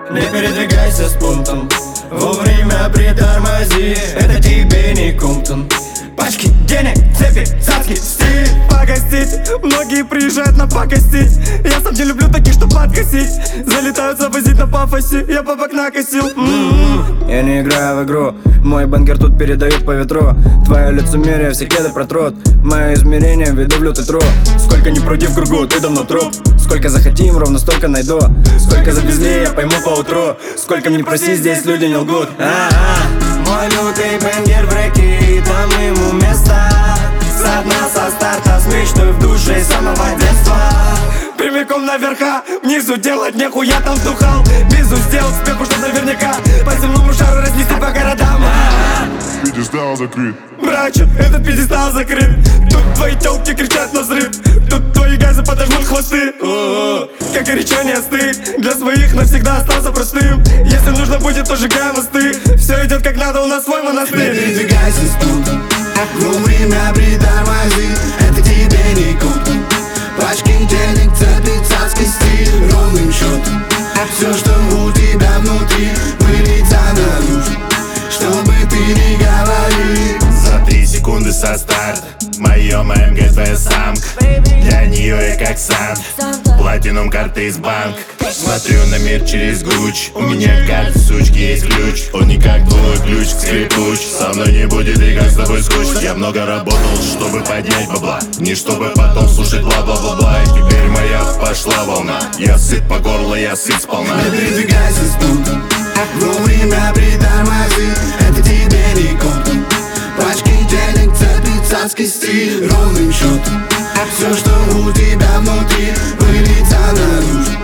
Не передвигайся с пунктом, вовремя притормози. Это тебе не Кумптон. Пачки денег, цепи, цацки, стиль. Погостить, многие приезжают на покосить. Я сам не люблю таких, что подкосить. Залетают завозить на пафосе, я бабок накосил. Я не играю в игру, мой банкер тут передают по ветру. Твое лицемерие все кеды протрут. Мое измерение веду в лютый труд. Сколько не пруди в кругу, ты давно труп. Сколько захотим, ровно столько найду. Сколько завезли, я пойму по утру. Сколько мне проси, здесь люди не лгут. Мой лютый бенгер в рэке, там ему место. Со дна, со старта, с мечтой в душе самого детства. Прямиком наверха, внизу делать нехуя там вдухал. Визу сделал спеку, чтоб наверняка по земному шару разнести по городам. Пьедестал закрыт. Мрачен, этот пьедестал закрыт. Тут твои тёлки кричат на взрыв. Тут твои газы подожмут хвосты. Как и речание стыд. Для своих навсегда остался простым. Если нужно будет, то сжигай мосты. Все идет как надо, у нас свой монастырь. Не передвигайся с пунктом, вовремя притормози. Это тебе не Кумптон. Пачки денег, цепи, цацкий стиль. Ровным счетом все, что у тебя внутри, выльется наружу. Что бы ты ни говорил. За 3 секунды со старта моё МГ твоя самка. Для нее я как сам платинум карты из банка. Смотрю на мир через Гуч. У меня карты сучки, есть ключ. Он не как твой ключ, скрипуч. Со мной не будет и как с тобой скучно. Я много работал, чтобы поднять бабла, не чтобы потом слушать бла-бла-бла-бла. И теперь моя пошла волна. Я сыт по горло, я сыт сполна. Не передвигайся с пунктом, вовремя притормози. Это тебе не Кумптон. Пачки денег, цепи, цацкий стиль. Ровным счетом все, что у тебя внутри, выльется наружу.